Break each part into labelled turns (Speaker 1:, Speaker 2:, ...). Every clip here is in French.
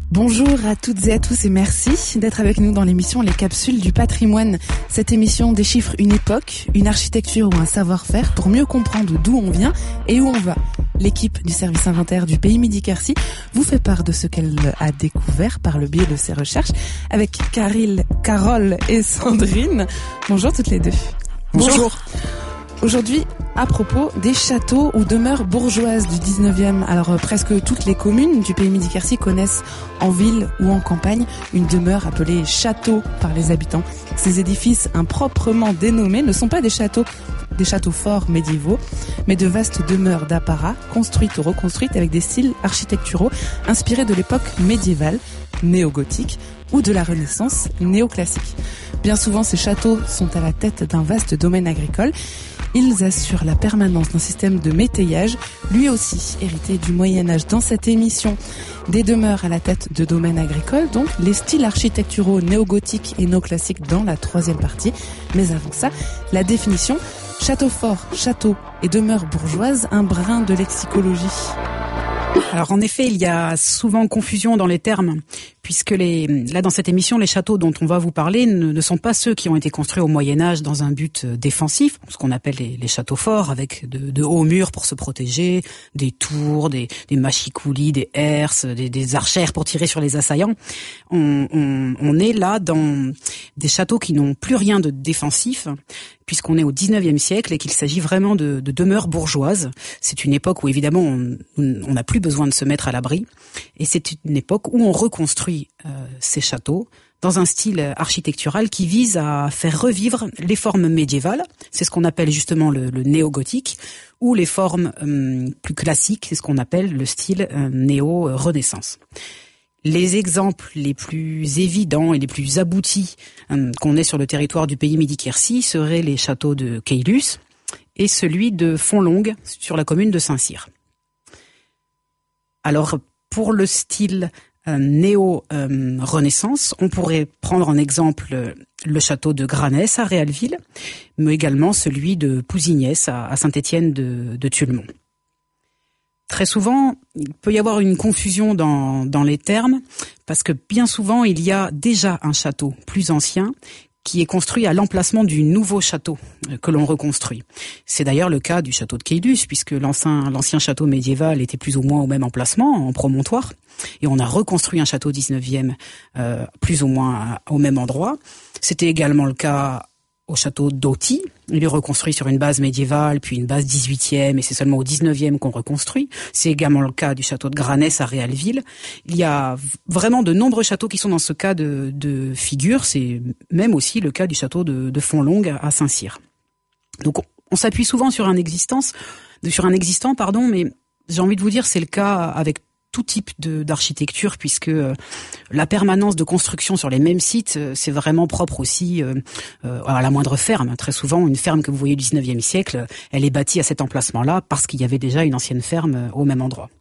Speaker 1: Bonjour à toutes et à tous et merci d'être avec nous dans l'émission Les Capsules du Patrimoine. Cette émission déchiffre une époque, une architecture ou un savoir-faire pour mieux comprendre d'où on vient et où on va. L'équipe du service inventaire du Pays Midi-Quercy vous fait part de ce qu'elle a découvert par le biais de ses recherches avec Carole et Sandrine. Bonjour toutes les deux.
Speaker 2: Bonjour.
Speaker 1: Aujourd'hui, à propos des châteaux ou demeures bourgeoises du 19e. Alors presque toutes les communes du Pays Midi-Quercy connaissent en ville ou en campagne une demeure appelée château par les habitants. Ces édifices improprement dénommés ne sont pas des châteaux forts médiévaux, mais de vastes demeures d'apparat construites ou reconstruites avec des styles architecturaux inspirés de l'époque médiévale, néo-gothique, ou de la Renaissance néoclassique. Bien souvent, ces châteaux sont à la tête d'un vaste domaine agricole. Ils assurent la permanence d'un système de métayage, lui aussi hérité du Moyen-Âge. Dans cette émission, des demeures à la tête de domaines agricoles, donc les styles architecturaux néo-gothiques et néoclassiques dans la troisième partie. Mais avant ça, la définition, château fort, château et demeure bourgeoise, un brin de lexicologie.
Speaker 2: Alors en effet, il y a souvent confusion dans les termes, puisque là dans cette émission, les châteaux dont on va vous parler ne sont pas ceux qui ont été construits au Moyen-Âge dans un but défensif, ce qu'on appelle les châteaux forts, avec de hauts murs pour se protéger, des tours, des machicoulis, des herses, des archères pour tirer sur les assaillants. On est là dans des châteaux qui n'ont plus rien de défensif, puisqu'on est au 19e siècle et qu'il s'agit vraiment de demeures bourgeoises. C'est une époque où évidemment on n'a plus besoin de se mettre à l'abri, et c'est une époque où on reconstruit ces châteaux dans un style architectural qui vise à faire revivre les formes médiévales. C'est ce qu'on appelle justement le néo-gothique, ou les formes plus classiques, c'est ce qu'on appelle le style néo-renaissance. Les exemples les plus évidents et les plus aboutis qu'on ait sur le territoire du Pays Midi-Quercy seraient les châteaux de Caylus et celui de Fontlongue sur la commune de Saint-Cyr. Alors, pour le style néo-renaissance, on pourrait prendre en exemple le château de Granès à Réalville, mais également celui de Pousignès à Saint-Étienne de Tullemont. Très souvent, il peut y avoir une confusion dans les termes, parce que bien souvent, il y a déjà un château plus ancien qui est construit à l'emplacement du nouveau château que l'on reconstruit. C'est d'ailleurs le cas du château de Caylus, puisque l'ancien château médiéval était plus ou moins au même emplacement, en promontoire, et on a reconstruit un château 19e plus ou moins au même endroit. C'était également le cas au château d'Auty. Il est reconstruit sur une base médiévale, puis une base 18e, et c'est seulement au 19e qu'on reconstruit. C'est également le cas du château de Granès à Réalville. Il y a vraiment de nombreux châteaux qui sont dans ce cas de figure. C'est même aussi le cas du château de Fontlongue à Saint-Cyr. Donc on s'appuie souvent sur un existant, mais j'ai envie de vous dire c'est le cas avec tout type d'architecture, puisque la permanence de construction sur les mêmes sites, c'est vraiment propre aussi à la moindre ferme. Très souvent, une ferme que vous voyez du 19e siècle, elle est bâtie à cet emplacement-là parce qu'il y avait déjà une ancienne ferme au même endroit.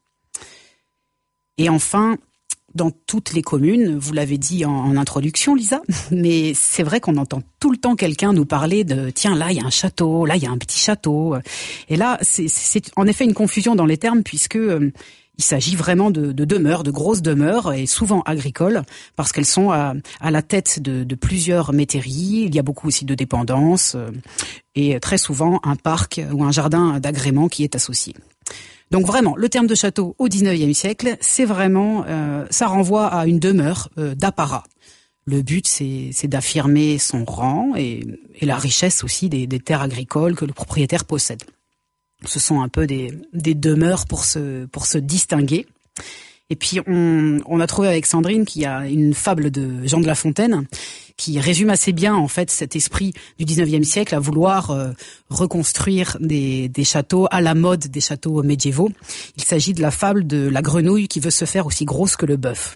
Speaker 2: Et enfin, dans toutes les communes, vous l'avez dit en introduction, Lisa, mais c'est vrai qu'on entend tout le temps quelqu'un nous parler de « tiens, là, il y a un château, là, il y a un petit château ». Et là, c'est en effet une confusion dans les termes, puisque il s'agit vraiment de demeures, de grosses demeures, et souvent agricoles, parce qu'elles sont à la tête de plusieurs métairies. Il y a beaucoup aussi de dépendances, et très souvent un parc ou un jardin d'agrément qui est associé. Donc vraiment, le terme de château au 19e siècle, c'est vraiment, ça renvoie à une demeure d'apparat. Le but, c'est d'affirmer son rang et la richesse aussi des terres agricoles que le propriétaire possède. Ce sont un peu des demeures pour se distinguer. Et puis on a trouvé avec Sandrine qu'il y a une fable de Jean de La Fontaine qui résume assez bien en fait cet esprit du 19e siècle à vouloir reconstruire des châteaux à la mode des châteaux médiévaux. Il s'agit de la fable de la grenouille qui veut se faire aussi grosse que le bœuf.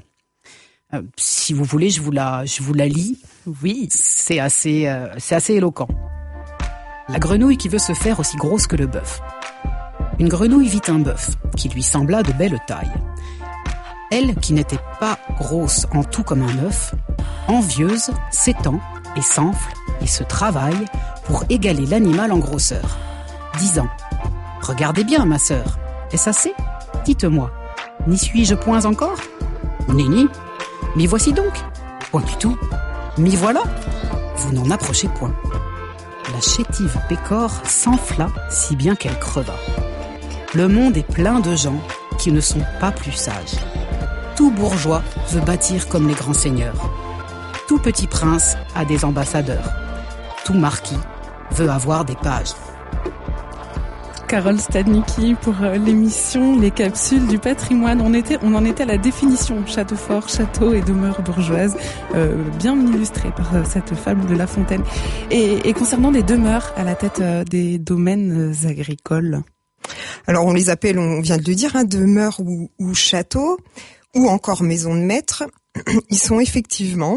Speaker 2: Si vous voulez, je vous la lis. Oui, c'est assez éloquent. La grenouille qui veut se faire aussi grosse que le bœuf. Une grenouille vit un bœuf qui lui sembla de belle taille. Elle, qui n'était pas grosse en tout comme un œuf, envieuse, s'étend et s'enfle et se travaille pour égaler l'animal en grosseur, disant « Regardez bien, ma sœur, est-ce assez ? Dites-moi, n'y suis-je point encore ? Nenni, M'y voici donc. Point du tout. M'y voilà. Vous n'en approchez point. La chétive pécore s'enfla si bien qu'elle creva. Le monde est plein de gens qui ne sont pas plus sages. Tout bourgeois veut bâtir comme les grands seigneurs. Tout petit prince a des ambassadeurs. Tout marquis veut avoir des pages.
Speaker 1: Carole Stadnicki pour l'émission Les Capsules du Patrimoine. On en était à la définition château fort, château et demeure bourgeoise, bien illustrée par cette fable de La Fontaine. Et concernant les demeures à la tête des domaines agricoles.
Speaker 3: Alors on les appelle, on vient de le dire, demeures ou châteaux, ou encore maisons de maître. Ils sont effectivement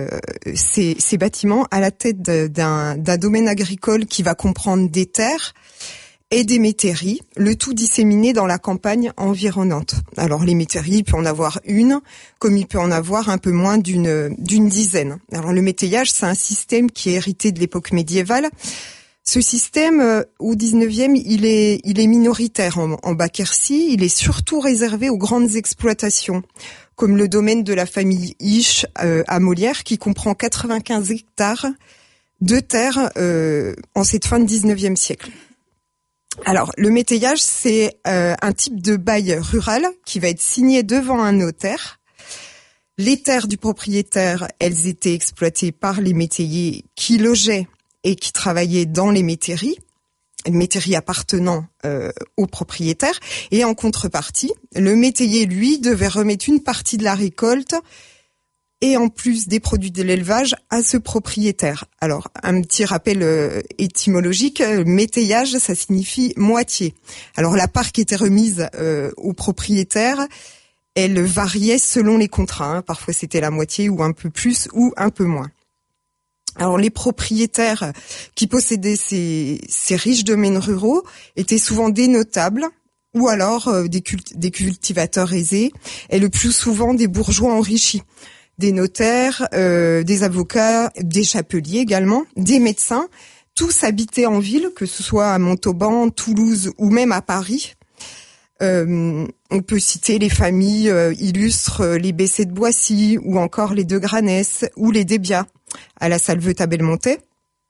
Speaker 3: ces bâtiments à la tête d'un domaine agricole qui va comprendre des terres et des métairies, le tout disséminé dans la campagne environnante. Alors les métairies, il peut en avoir une, comme il peut en avoir un peu moins d'une dizaine. Alors le métayage, c'est un système qui est hérité de l'époque médiévale. Ce système, au 19e, il est minoritaire en Bas-Quercy. Il est surtout réservé aux grandes exploitations, comme le domaine de la famille Hiche à Molière, qui comprend 95 hectares de terre en cette fin de 19e siècle. Alors, le métayage, c'est un type de bail rural qui va être signé devant un notaire. Les terres du propriétaire, elles étaient exploitées par les métayers qui logeaient et qui travaillaient dans les métairies appartenant au propriétaire. Et en contrepartie, le métayer, lui, devait remettre une partie de la récolte et en plus des produits de l'élevage à ce propriétaire. Alors, un petit rappel étymologique, métayage, ça signifie moitié. Alors, la part qui était remise au propriétaire, elle variait selon les contrats. Parfois, c'était la moitié ou un peu plus ou un peu moins. Alors, les propriétaires qui possédaient ces riches domaines ruraux étaient souvent des notables ou alors des cultivateurs aisés et le plus souvent des bourgeois enrichis. Des notaires, des avocats, des chapeliers également, des médecins, tous habités en ville, que ce soit à Montauban, Toulouse ou même à Paris. On peut citer les familles illustres, les Bessé de Boissy ou encore les de Granès ou les Débiat à la Salvetat-Belmontet.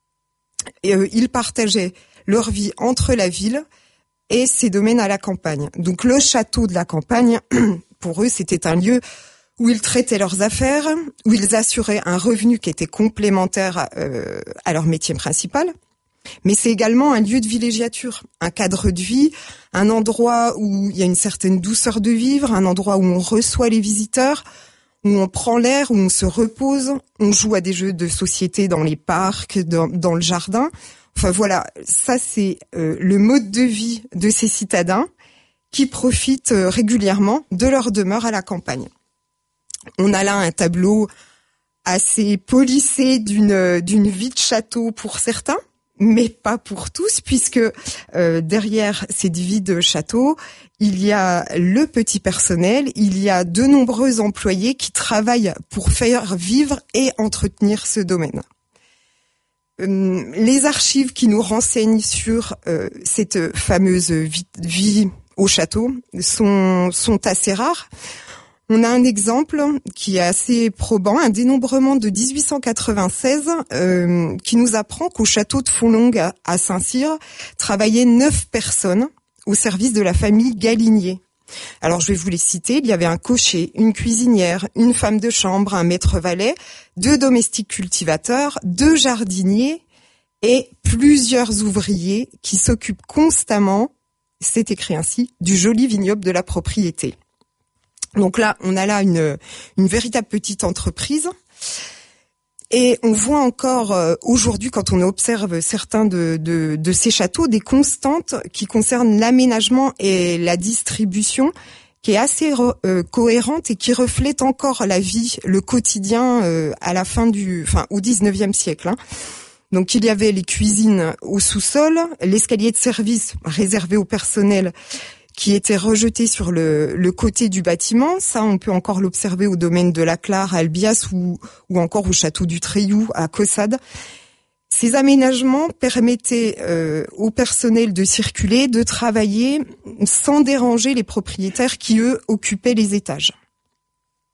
Speaker 3: Ils partageaient leur vie entre la ville et ces domaines à la campagne. Donc le château de la campagne, pour eux, c'était un lieu où ils traitaient leurs affaires, où ils assuraient un revenu qui était complémentaire à leur métier principal. Mais c'est également un lieu de villégiature, un cadre de vie, un endroit où il y a une certaine douceur de vivre, un endroit où on reçoit les visiteurs, où on prend l'air, où on se repose, on joue à des jeux de société dans les parcs, dans le jardin. Enfin voilà, ça c'est le mode de vie de ces citadins qui profitent régulièrement de leur demeure à la campagne. On a là un tableau assez polissé d'une vie de château pour certains, mais pas pour tous, puisque derrière cette vie de château, il y a le petit personnel, il y a de nombreux employés qui travaillent pour faire vivre et entretenir ce domaine. Les archives qui nous renseignent sur cette fameuse vie au château sont assez rares. On a un exemple qui est assez probant, un dénombrement de 1896 qui nous apprend qu'au château de Fontlongue à Saint-Cyr travaillaient 9 personnes au service de la famille Galinier. Alors je vais vous les citer, il y avait un cocher, une cuisinière, une femme de chambre, un maître-valet, 2 domestiques cultivateurs, 2 jardiniers et plusieurs ouvriers qui s'occupent constamment, c'est écrit ainsi, du joli vignoble de la propriété. Donc là, on a là une véritable petite entreprise. Et on voit encore aujourd'hui, quand on observe certains de ces châteaux, des constantes qui concernent l'aménagement et la distribution, qui est assez cohérente et qui reflète encore la vie, le quotidien à la au 19e siècle. Donc il y avait les cuisines au sous-sol, l'escalier de service réservé au personnel qui était rejeté sur le côté du bâtiment. Ça, on peut encore l'observer au domaine de la Clare, à Albias ou encore au château du Treilloux, à Caussade. Ces aménagements permettaient au personnel de circuler, de travailler sans déranger les propriétaires qui, eux, occupaient les étages.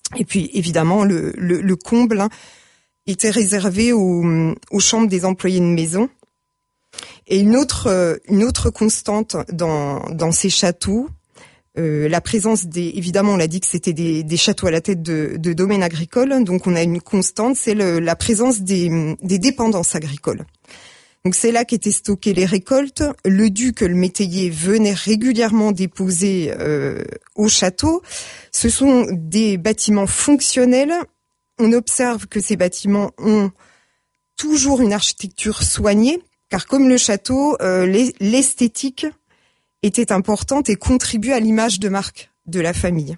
Speaker 3: Et puis évidemment le comble était réservé aux chambres des employés de maison. Et une autre constante dans ces châteaux, la présence évidemment on l'a dit que c'était des châteaux à la tête de domaines agricoles, donc on a une constante, c'est la présence des dépendances agricoles. Donc c'est là qu'étaient stockées les récoltes. Le duc, le métayer venait régulièrement déposer au château. Ce sont des bâtiments fonctionnels. On observe que ces bâtiments ont toujours une architecture soignée, car comme le château, l'esthétique était importante et contribuait à l'image de marque de la famille.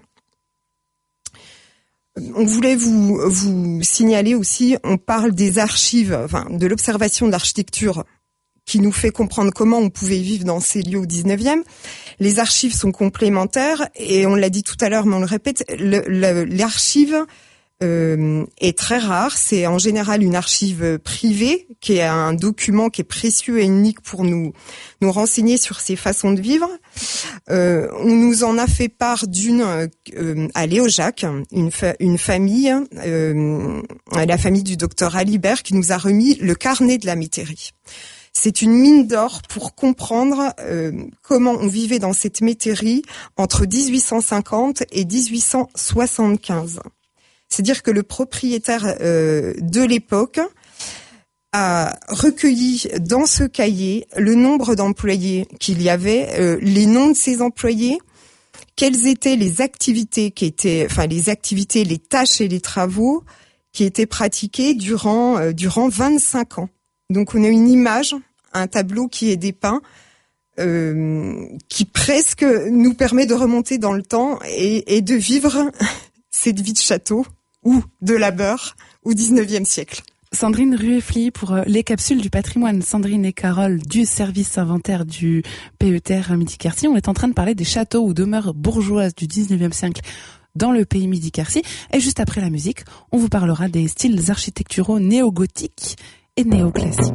Speaker 3: On voulait vous signaler aussi, on parle des archives, de l'observation de l'architecture qui nous fait comprendre comment on pouvait vivre dans ces lieux au 19e. Les archives sont complémentaires et on l'a dit tout à l'heure, mais on le répète, l'archive est très rare. C'est en général une archive privée, qui est un document qui est précieux et unique pour nous renseigner sur ces façons de vivre. On nous en a fait part d'une à Léojac, une famille, la famille du docteur Alibert, qui nous a remis le carnet de la métairie. C'est une mine d'or pour comprendre comment on vivait dans cette métairie entre 1850 et 1875. C'est-à-dire que le propriétaire de l'époque a recueilli dans ce cahier le nombre d'employés qu'il y avait, les noms de ces employés, quelles étaient les activités les tâches et les travaux qui étaient pratiqués durant 25 ans. Donc on a une image, un tableau qui est dépeint, qui presque nous permet de remonter dans le temps et de vivre cette vie de château ou de labeur au 19e siècle.
Speaker 1: Sandrine Rueffly pour les capsules du patrimoine. Sandrine et Carole du service inventaire du PETR Midi-Quercy. On est en train de parler des châteaux ou demeures bourgeoises du 19e siècle dans le pays Midi-Quercy. Et juste après la musique, on vous parlera des styles architecturaux néo-gothiques et néoclassiques.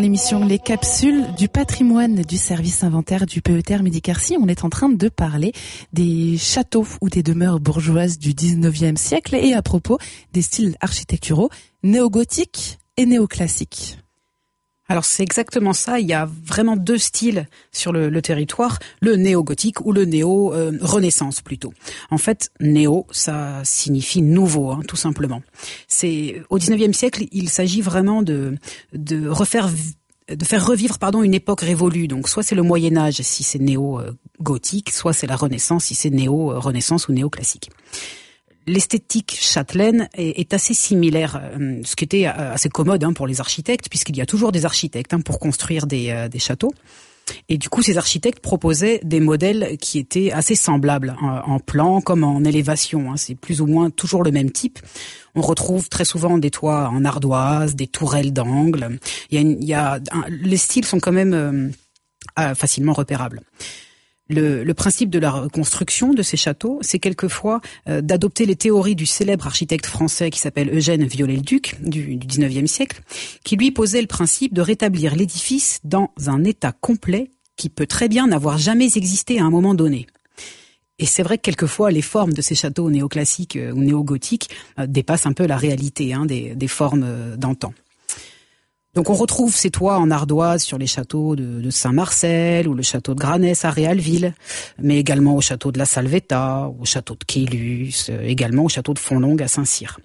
Speaker 1: l'émission Les Capsules du patrimoine du service inventaire du PETR Midi-Quercy. On est en train de parler des châteaux ou des demeures bourgeoises du 19e siècle et à propos des styles architecturaux néo-gothiques et néoclassiques.
Speaker 2: Alors c'est exactement ça, il y a vraiment deux styles sur le territoire, le néo-gothique ou le néo-renaissance plutôt. En fait, néo, ça signifie nouveau, tout simplement. Au 19e siècle, il s'agit vraiment de faire revivre une époque révolue. Donc soit c'est le Moyen-Âge si c'est néo-gothique, soit c'est la Renaissance si c'est néo-renaissance ou néoclassique. L'esthétique châtelaine est assez similaire, ce qui était assez commode pour les architectes, puisqu'il y a toujours des architectes pour construire des châteaux. Et du coup, ces architectes proposaient des modèles qui étaient assez semblables en plan comme en élévation. C'est plus ou moins toujours le même type. On retrouve très souvent des toits en ardoise, des tourelles d'angle. Les styles sont quand même facilement repérables. Le principe de la reconstruction de ces châteaux, c'est quelquefois d'adopter les théories du célèbre architecte français qui s'appelle Eugène Viollet-le-Duc du 19e siècle, qui lui posait le principe de rétablir l'édifice dans un état complet qui peut très bien n'avoir jamais existé à un moment donné. Et c'est vrai que quelquefois, les formes de ces châteaux néoclassiques ou néo-gothiques dépassent un peu la réalité des formes d'antan. Donc on retrouve ces toits en ardoise sur les châteaux de Saint-Marcel ou le château de Granès à Réalville, mais également au château de la Salvetat, au château de Caylus, également au château de Fontlongue à Saint-Cyr.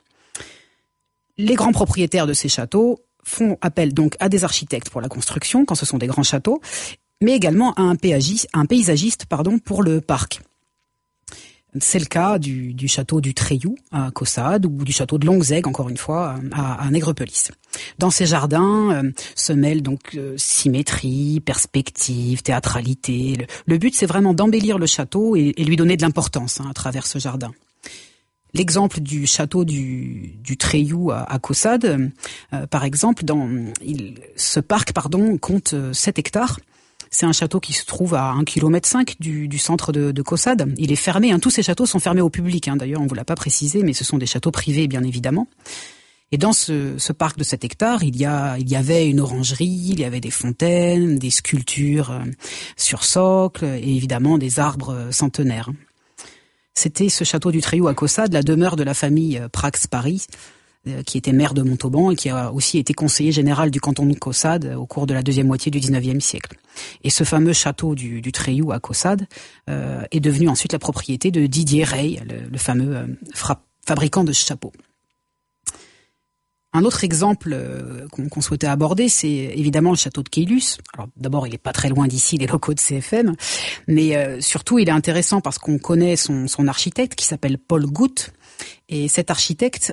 Speaker 2: Les grands propriétaires de ces châteaux font appel donc à des architectes pour la construction quand ce sont des grands châteaux, mais également à un paysagiste pour le parc. C'est le cas du château du Treilloux à Caussade ou du château de Longuezeg, encore une fois, à Nègrepelisse. Dans ces jardins se mêlent donc symétrie, perspective, théâtralité. Le but, c'est vraiment d'embellir le château et lui donner de l'importance à travers ce jardin. L'exemple du château du Treilloux à Caussade, par exemple, ce parc compte 7 hectares. C'est un château qui se trouve à 1,5 km du centre de Caussade. Il est fermé, tous ces châteaux sont fermés au public. D'ailleurs, on ne vous l'a pas précisé, mais ce sont des châteaux privés, bien évidemment. Et dans ce parc de 7 hectares, il y avait une orangerie, il y avait des fontaines, des sculptures sur socle et évidemment des arbres centenaires. C'était ce château du Treilloux à Caussade, la demeure de la famille Prax-Paris, qui était maire de Montauban et qui a aussi été conseiller général du canton de Caussade au cours de la deuxième moitié du 19e siècle. Et ce fameux château du Treilloux à Caussade est devenu ensuite la propriété de Didier Rey, le fameux fabricant de chapeaux. Un autre exemple qu'on souhaitait aborder, c'est évidemment le château de Caylus. Alors d'abord, il est pas très loin d'ici, les locaux de CFM, mais surtout, il est intéressant parce qu'on connaît son architecte qui s'appelle Paul Goutte. Et cet architecte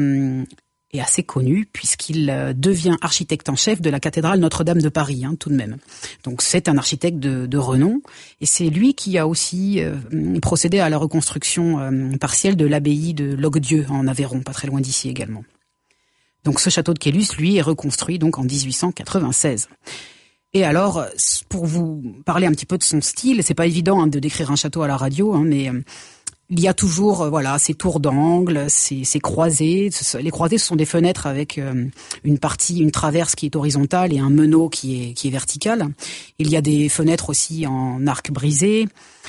Speaker 2: est assez connu puisqu'il devient architecte en chef de la cathédrale Notre-Dame de Paris, tout de même. Donc c'est un architecte de renom et c'est lui qui a aussi procédé à la reconstruction partielle de l'abbaye de Locdieu en Aveyron, pas très loin d'ici également. Donc ce château de Caylus, lui, est reconstruit donc en 1896. Et alors, pour vous parler un petit peu de son style, c'est pas évident de décrire un château à la radio, mais il y a toujours ces tours d'angle, ces croisées. Les croisées, ce sont des fenêtres avec une traverse qui est horizontale et un meneau qui est vertical. Il y a des fenêtres aussi en arc brisé.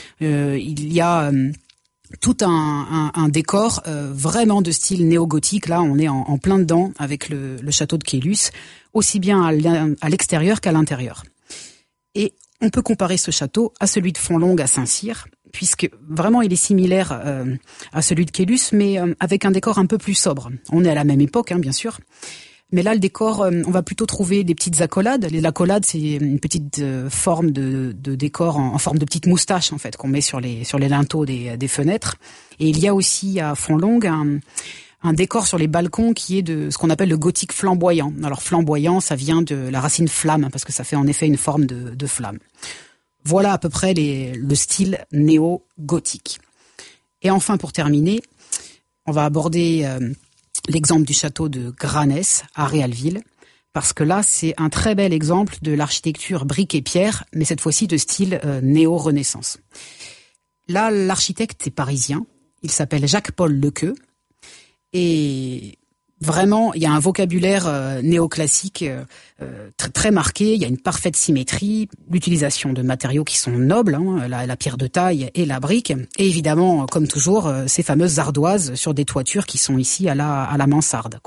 Speaker 2: Il y a tout un décor vraiment de style néo-gothique. Là, on est en plein dedans avec le château de Caylus, aussi bien à l'extérieur qu'à l'intérieur. Et on peut comparer ce château à celui de Fontlongue à Saint-Cyr, puisque vraiment il est similaire à celui de Caylus, mais avec un décor un peu plus sobre. On est à la même époque, bien sûr. Mais là, le décor, on va plutôt trouver des petites accolades. Les accolades, c'est une petite forme de décor en forme de petite moustache, en fait, qu'on met sur les linteaux des fenêtres. Et il y a aussi à Fontlongue un décor sur les balcons qui est de ce qu'on appelle le gothique flamboyant. Alors flamboyant, ça vient de la racine flamme, parce que ça fait en effet une forme de flamme. Voilà à peu près le style néo-gothique. Et enfin, pour terminer, on va aborder l'exemple du château de Granès à Réalville, parce que là, c'est un très bel exemple de l'architecture brique et pierre, mais cette fois-ci de style néo-renaissance. Là, l'architecte est parisien, il s'appelle Jacques-Paul Lequeux, et Vraiment, il y a un vocabulaire néoclassique très, très marqué. Il y a une parfaite symétrie, l'utilisation de matériaux qui sont nobles, la pierre de taille et la brique, et évidemment, comme toujours, ces fameuses ardoises sur des toitures qui sont ici à la mansarde.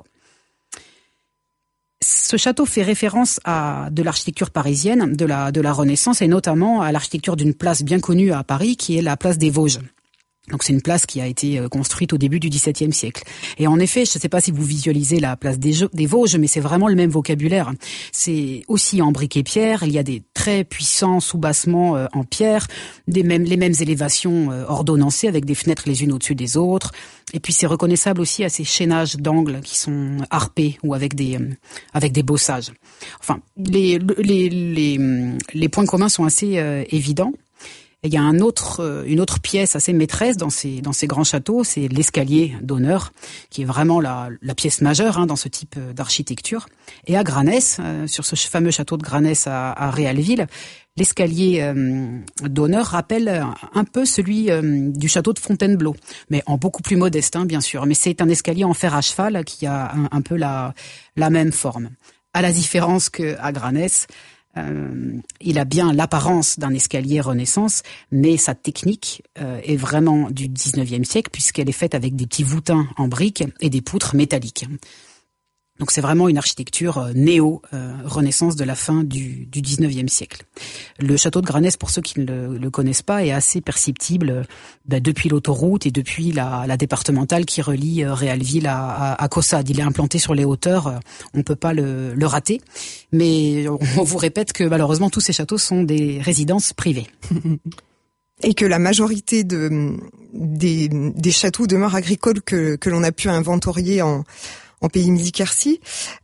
Speaker 2: Ce château fait référence à de l'architecture parisienne, de la Renaissance, et notamment à l'architecture d'une place bien connue à Paris, qui est la place des Vosges. Donc c'est une place qui a été construite au début du XVIIe siècle. Et en effet, je ne sais pas si vous visualisez la place des Vosges, mais c'est vraiment le même vocabulaire. C'est aussi en briques et pierre. Il y a des très puissants soubassements en pierre, les mêmes élévations ordonnancées avec des fenêtres les unes au-dessus des autres. Et puis c'est reconnaissable aussi à ces chaînages d'angles qui sont harpés ou avec des bossages. Enfin, les points communs sont assez évidents. Et il y a une autre pièce assez maîtresse dans ces grands châteaux, c'est l'escalier d'honneur, qui est vraiment la pièce majeure dans ce type d'architecture. Et à Granès, sur ce fameux château de Granès à Réalville, l'escalier d'honneur rappelle un peu celui du château de Fontainebleau, mais en beaucoup plus modeste, bien sûr. Mais c'est un escalier en fer à cheval qui a un peu la même forme. À la différence qu'à Granès, il a bien l'apparence d'un escalier Renaissance, mais sa technique est vraiment du 19e siècle, puisqu'elle est faite avec des petits voûtins en briques et des poutres métalliques. Donc c'est vraiment une architecture néo-Renaissance de la fin du 19e siècle. Le château de Granès, pour ceux qui ne le connaissent pas, est assez perceptible depuis l'autoroute et depuis la départementale qui relie Réalville à Caussade. Il est implanté sur les hauteurs, on peut pas le rater. Mais on vous répète que malheureusement tous ces châteaux sont des résidences privées.
Speaker 3: Et que la majorité des châteaux demeures agricoles que l'on a pu inventorier en Pays Midi Quercy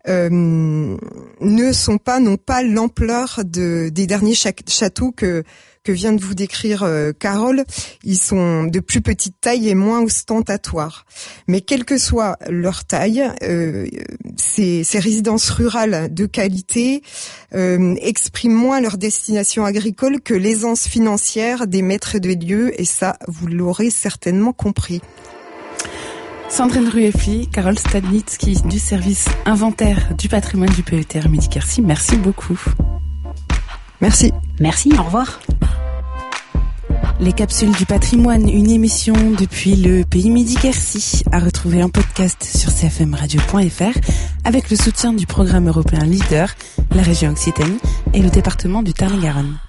Speaker 3: n'ont pas l'ampleur des derniers châteaux que vient de vous décrire Carole. Ils sont de plus petite taille et moins ostentatoires. Mais quelle que soit leur taille, ces résidences rurales de qualité expriment moins leur destination agricole que l'aisance financière des maîtres de lieux, et ça, vous l'aurez certainement compris.
Speaker 1: Sandrine Rueffli, Carole Stadnitsky du service inventaire du patrimoine du PETR Midi Quercy, merci beaucoup.
Speaker 3: Merci.
Speaker 2: Merci, au revoir.
Speaker 1: Les capsules du patrimoine, une émission depuis le Pays Midi Quercy, à retrouver en podcast sur cfmradio.fr avec le soutien du programme européen LEADER, la région Occitanie et le département du Tarn-et-Garonne.